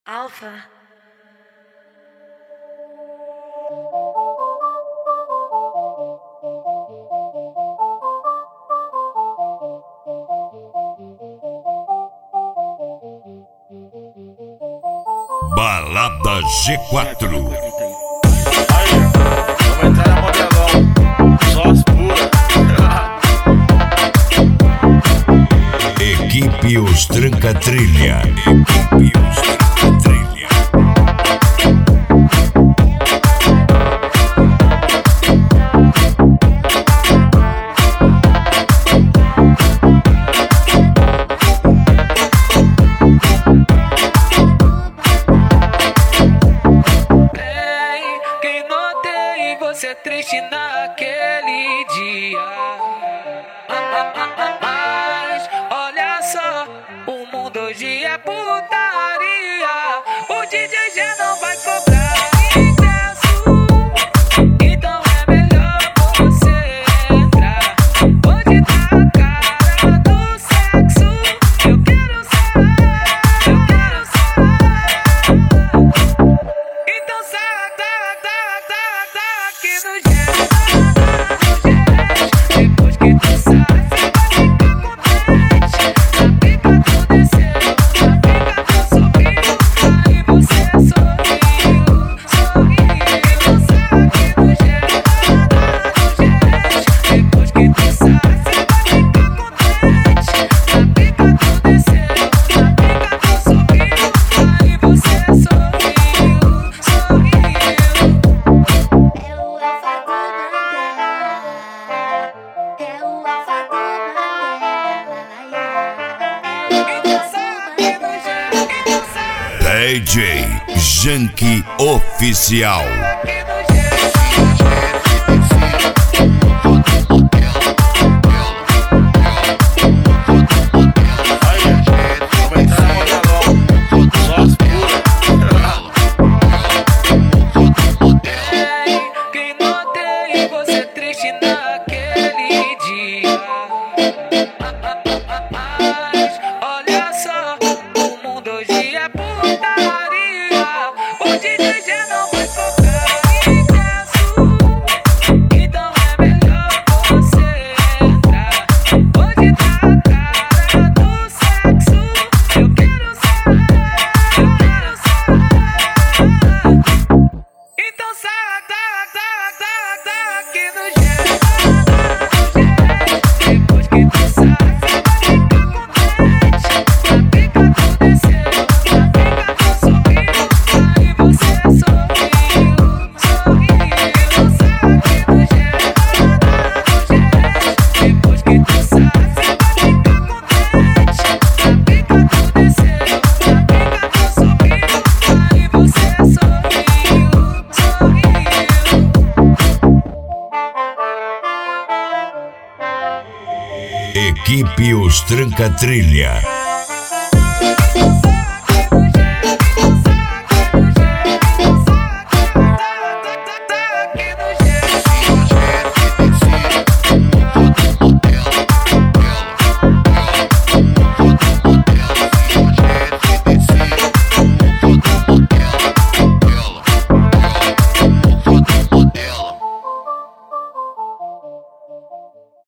Alpha. Balada G4. Aí, vamos entrar na modelão, só as puras. Equipe Os Tranca Trilha. Equipe Os Tranca Trilha. Quem notei você triste naquele dia. Mas olha só, o mundo hoje é putaria. O DJ já não vai cobrar ingresso, então é melhor você entrar. Hoje tá a cara do sexo. Eu quero sair, eu quero sair. Então sai aqui no gelo, depois que tu sai, cê vai ficar contente. A pica tu desceu, a pica tu subiu, aí você sorriu. Então sai aqui no gelo, depois que tu sai, cê vai ficar contente. A pica tu desceu, a pica tu subiu, aí você sorriu. DJ Junkie Oficial. Aí, vamos entrar na modelão, só as puras. Quem notei você triste naquele dia. Mas olha só, o mundo hoje é putaria. O DJ já não vai cobrar ingresso, então é melhor você entrar. Hoje tá a cara do sexo. Eu quero sair, eu quero sair. Então sai aqui no gelo, depois que tu sai, cê vai ficar contente. A pica tu desceu, a pica tu subiu, aí você sorriu. Então sai aqui no gelo, depois que tu sai, cê vai ficar contente. A pica tu desceu, a pica tu subiu, aí você sorriu. Equipe Os Tranca Trilha.